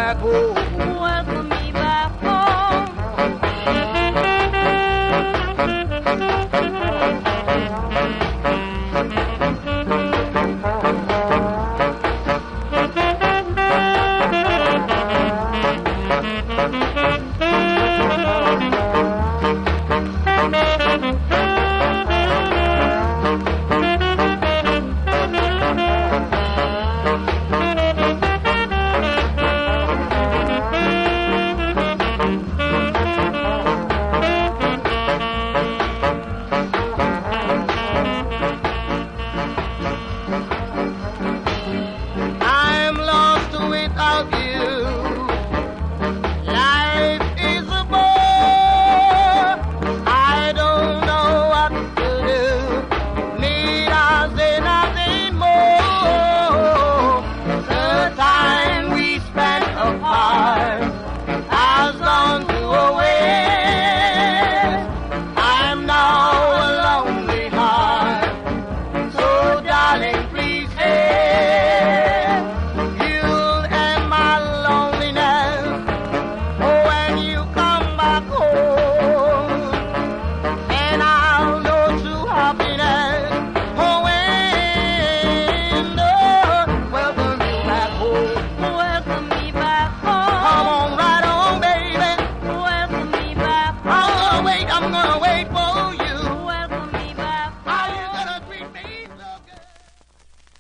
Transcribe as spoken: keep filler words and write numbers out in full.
back home. Welcome me back home. I'm lost without you. Life is a bore. I don't know what to do. Need I say nothing more? The time we spent apart has gone to a waste. I'm now a lonely heart. So darling, please stay. You'll end my loneliness. Oh, when you come back home, and I'll know true happiness. Oh, when oh, welcome you back home. Welcome me back Come home. on, right on, baby. Welcome me back I'm home. gonna wait. I'm gonna wait for